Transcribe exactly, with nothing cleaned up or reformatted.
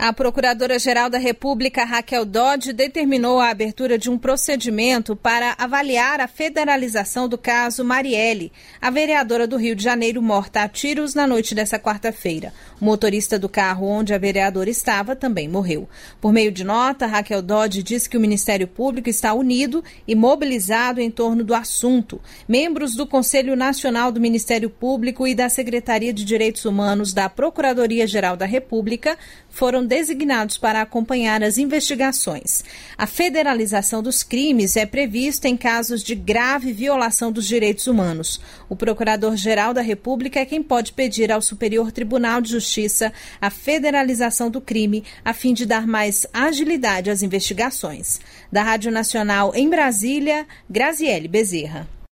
A Procuradora-Geral da República, Raquel Dodge, determinou a abertura de um procedimento para avaliar a federalização do caso Marielle, a vereadora do Rio de Janeiro morta a tiros na noite dessa quarta-feira. O motorista do carro onde a vereadora estava também morreu. Por meio de nota, Raquel Dodge disse que o Ministério Público está unido e mobilizado em torno do assunto. Membros do Conselho Nacional do Ministério Público e da Secretaria de Direitos Humanos da Procuradoria-Geral da República foram designados para acompanhar as investigações. A federalização dos crimes é prevista em casos de grave violação dos direitos humanos. O Procurador-Geral da República é quem pode pedir ao Superior Tribunal de Justiça a federalização do crime, a fim de dar mais agilidade às investigações. Da Rádio Nacional em Brasília, Graziele Bezerra.